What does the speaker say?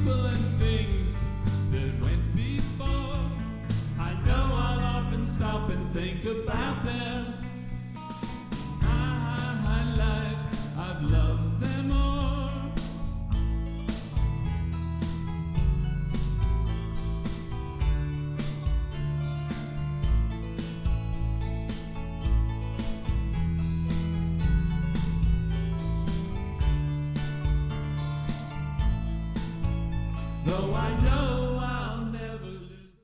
people and things that went before. I know I'll often stop and think about them. My life, I've loved them all. Though I know